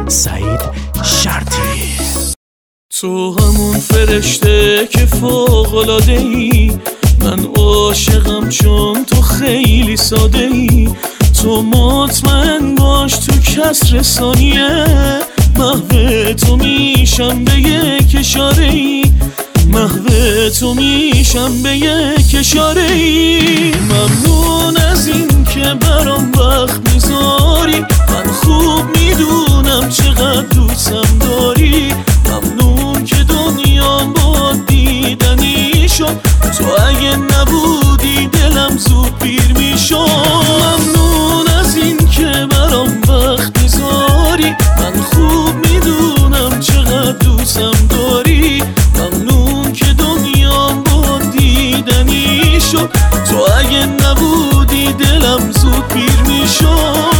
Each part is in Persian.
سعید شرطی. تو همون فرشته که فوق‌العاده‌ای، من عاشقم چون تو خیلی ساده‌ای. تو مطمئن باش تو کسر ثانیه محو تو میشم به یک اشاره‌ای، محو تو میشم به یک اشاره‌ای. ممنون از این که برام وقت میذاری، من خوب میدونم چقدر دوستم داری. ممنون که دنیام با دیدنی شد، تو اگه نبودی دلم زود پیر میشد. ممنون از این که برام وقت میذاری، من خوب میدونم چقدر دوستم داری. ممنون که دنیام با دیدنی شد، تو اگه نبودی دلم زود پیر میشد.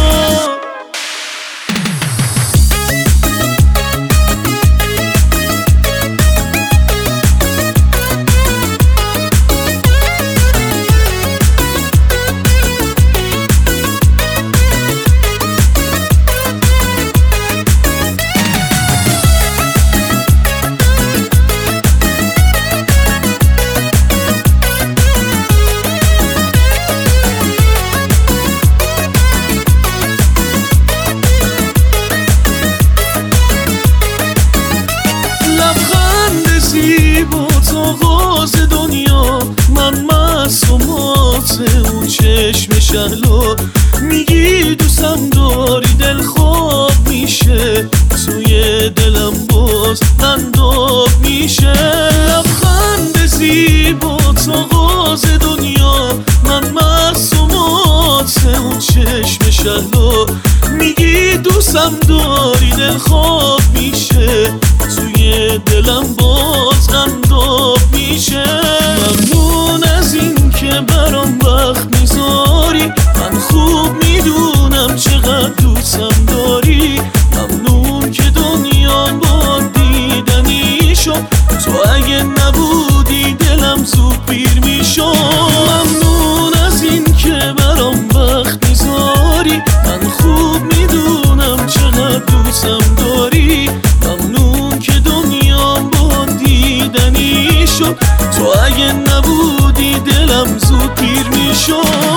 لبخند زیبات آغاز دنیا، من معصومات اون چشم شهلا. میگی دوستم داری دل خواب میشه، توی دلم باز انداب میشه. لبخند زیبات آغاز دنیا، من معصومات اون چشم شهلا. میگی دوستم داری دل خواب میشه، توی دلم باز انداب میشه. ممنون از این که برام وقت میذاری، من خوب میدونم چقدر دوستم داری. ممنون که دنیام با دیدنی شد، تو اگه نبودی دلم زود پیر میشد. ممنون از این که برام وقت میذاری، من خوب میدونم چقدر دوستم داری. ممنون که دنیام با دیدنی شد، تو اگه نبودی دلم زود پیر میشد.